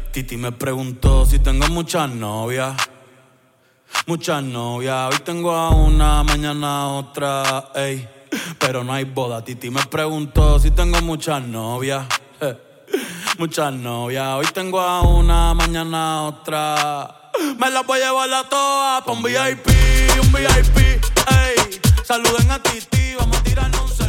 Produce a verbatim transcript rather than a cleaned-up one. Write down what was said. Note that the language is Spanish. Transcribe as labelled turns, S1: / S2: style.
S1: Titi me preguntó si tengo muchas novias. Muchas novias, hoy tengo a una, mañana a otra, ey. Pero no hay boda. Titi me preguntó si tengo muchas novias. Muchas novias, hoy tengo a una, mañana a otra. Me las voy a llevar a todas pa' un V I P, un V I P, ey. Saluden a Titi, vamos a tirarnos un